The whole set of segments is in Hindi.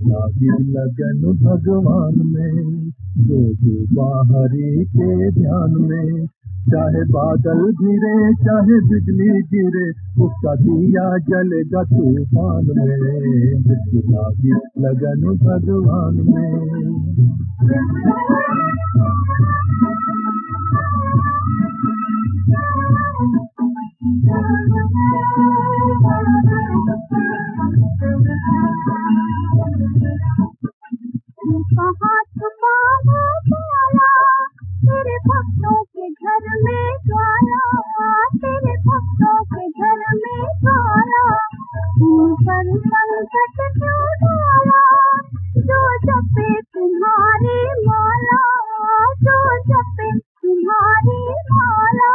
लागी लगन भगवान में, जो बाहरी के ध्यान में। चाहे बादल गिरे चाहे बिजली गिरे, उसका दिया जलेगा तूफान में। जिसकी लागी लगन भगवान में। कहाँ छुपा है ज्वाला, तेरे भक्तों के घर में ज्वाला, तेरे भक्तों के घर में ज्वाला। पर संकट क्यों डाला, जो जपे तुम्हारी माला, जो जपे तुम्हारी माला।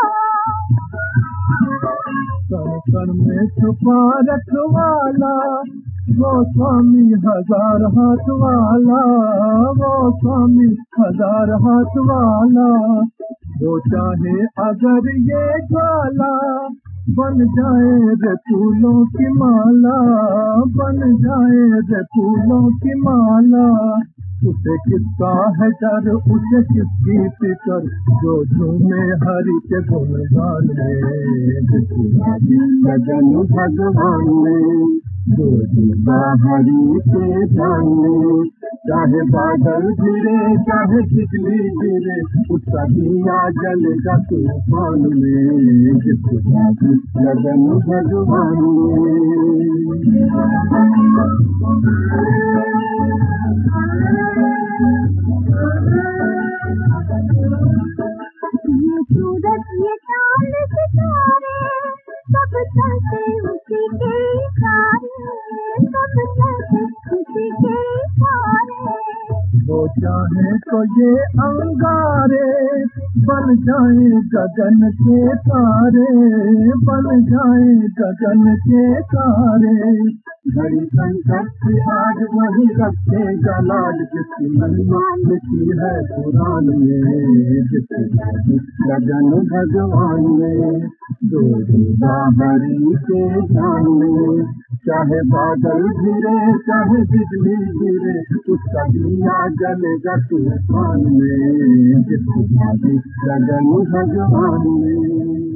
कण कण में छुपा रखवाला, वो स्वामी हजार हाथ वाला, वो स्वामी हजार हाथ वाला। वो चाहे अगर ये ज्वाला बन जाए रे फूलों की माला, बन जाए रे फूलों की माला। उसे किसका है डर, उसे किसकी फिकर, जो झूमे हरि के गुणगान में। जिसकी लागी लगन भगवान में, जो हरि के ध्यान में। चाहे बादल गिरे चाहे बिजली गिरे, उसका दिया जलेगा तूफान में। जिसकी लागी लगन भगवान में। ये सूरज ये चांद सितारे, सब चलते उसी के इशारे, सब चलते उसी के इशारे। वो चाहे तो ये अंगारे बन जाए गगन के तारे, बन जाए गगन के तारे। घड़ी संकट की आज वही रखेगा लाज, जिसकी महिमा लिखी है पुराण में। जिसकी लागी लगन भगवान में, जो हरि के ध्यान में। चाहे बादल गिरे चाहे बिजली गिरे, उसका दिया जलेगा तूफान में। जिसकी लागी लगन भगवान में।